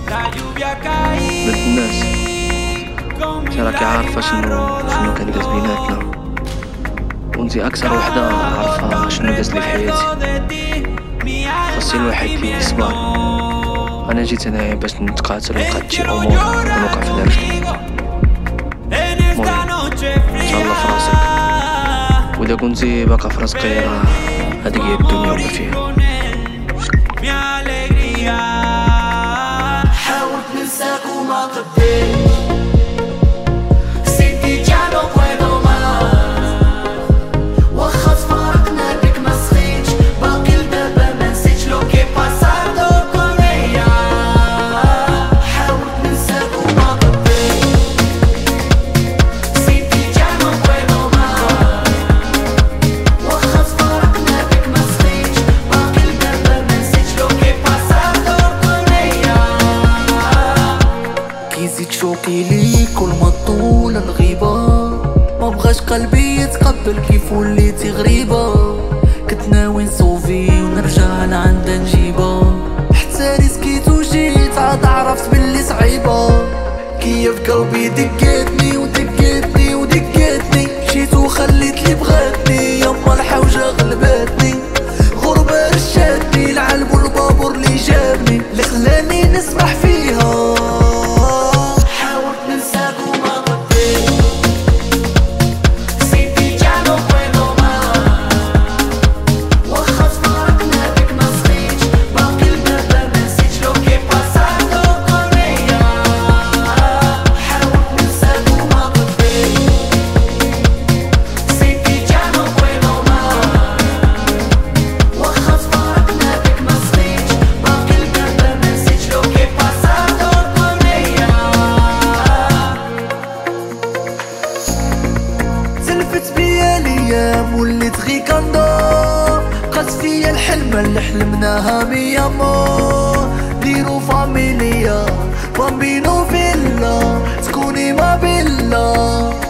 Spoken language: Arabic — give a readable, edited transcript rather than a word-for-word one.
بنت الناس انتي راكي عارفة شنو كان داز بيناتنا، وانتي اكثر وحدة عارفة شنو دازلي في حياتي. خاصني الواحد يصبر. انا جيت هنايا باش نتقاتل ونقاد شي امور ونوقع في دارجلي. المهم تهلا في راسك، واذا كنتي باقا في راسك راه هاديك هي الدنيا وما فيها. حاولت ننساك وما قدرتش، سيدي يا no puedo más. واخا تفارقنا بك ما سخيتش، باقي لدابا ما نسيتش لو كي pasado con ella. حاولت ننساك وما قدرتش، سيدي يا no puedo más. واخا تفارقنا بك ما سخيتش، باقي لدابا ما نسيتش لو كي pasado con ella. كيزيد شوقي ليك كل ما طول الغيبة، ما بغاش قلبي يتقبل كيف وليتي غريبة. كنت ناوي نصوفي ونرجع لعندها نجيبها، حتى ريسكيت وجيت عاد عرفت باللي صعيبة. كيف قلبي دقاتني ودقاتني ودقاتني، مشيت وخليت لي بغاتني، يما الحوجة غلباتني. غربة رشاتني العلب والبابور اللي جابني، اللي خلاني نسبح فيها. حاولت ننساك وما قدرتش، سيدي يا no puedo más. واخا تفارقنا بك ما سخيتش، باقي لدابا ما نسيتش لو كي pasado con ella. حاولت ننساك وما قدرتش، سيدي يا no puedo más. واخا تفارقنا بك ما سخيتش، باقي لدابا ما نسيتش لو كي pasado con ella. تلفت بيا الايام وليت غي كندور، بقات فيا الحلمة اللي حلمناها مية مور. ديرو فاميليا بامبينو فيلا، تكوني ما بيلا.